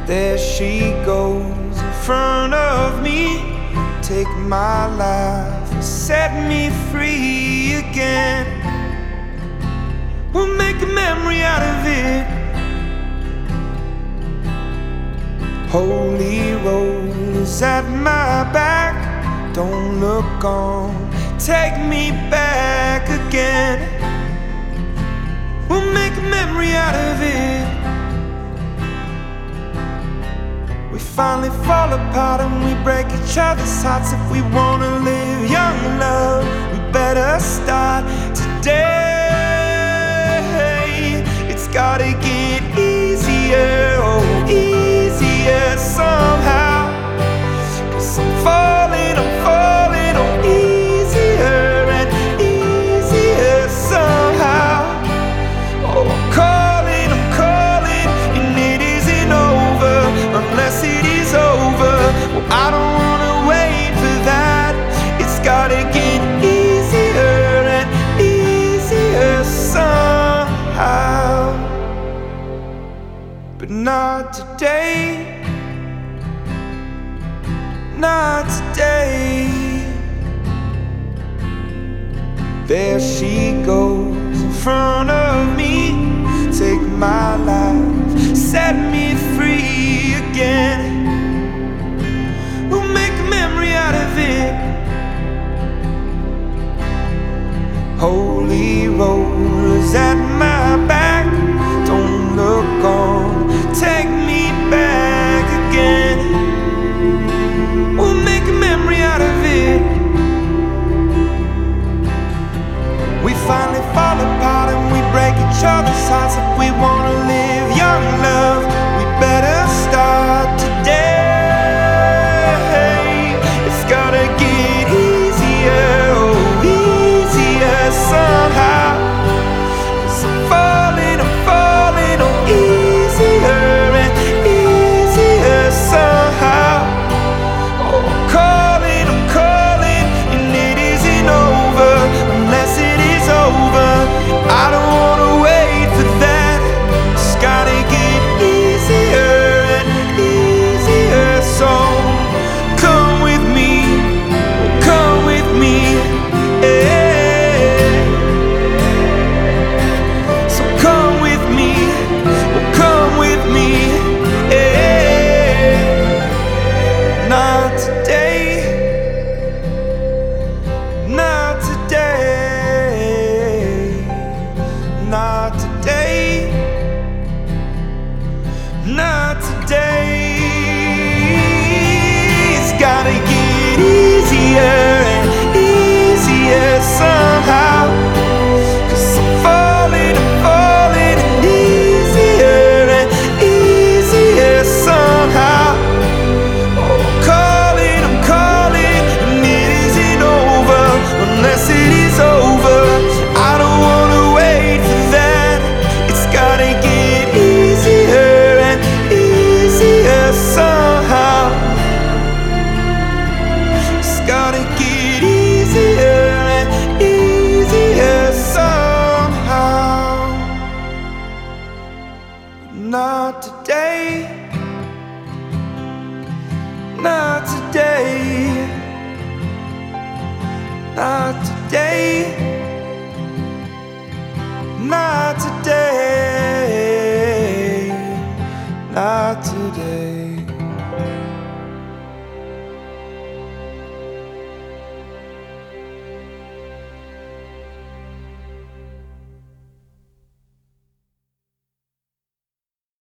There she goes in front of me. Take my life and set me free again. We'll make a memory out of it. Holy roll is at my back. Don't look on, take me back again. We'll make a memory out of it. We finally fall apart and we break each other's hearts. If we wanna live young and love, we better start today. It's gotta get easier, oh easier somehow. 'Cause I'm falling oh easier and easier somehow. Oh, I'm calling, and it isn't over unless it is over. Well, I don't wanna wait for that. It's gotta get easier and easier somehow. But not today, not today. There she goes in front of me. Take my life, set me free again. We'll make a memory out of it. Holy rollers at my back. Don't look on, take me back again. We'll make a memory out of it. We finally fall apart and we break each other's hearts. If we wanna live young love,